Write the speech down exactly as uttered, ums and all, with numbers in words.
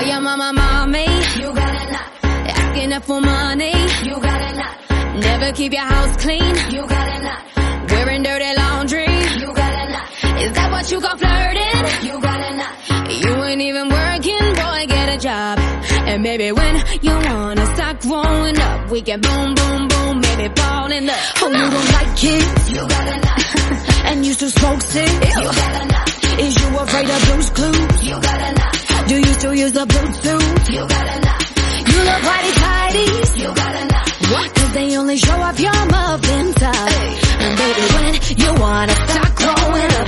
Call your mama mommy, you gotta not. Asking her for money, you gotta not. Never keep your house clean, you gotta not. Wearing dirty laundry, you gotta not. Is that what you call flirting? You gotta not. You ain't even working, boy, get a job. And maybe when you wanna start growing up, we can boom, boom, boom, maybe fall in love. Oh, you don't like kids? You gotta not. And you still smoke cigs? You gotta not. Is you afraid of Blue's Clues? You gotta not. Do you still use the Bluetooth? You gotta not. You love whitey tighties? You gotta not. What? Cause they only show up your muff inside. Hey. And baby, when you wanna start growing up,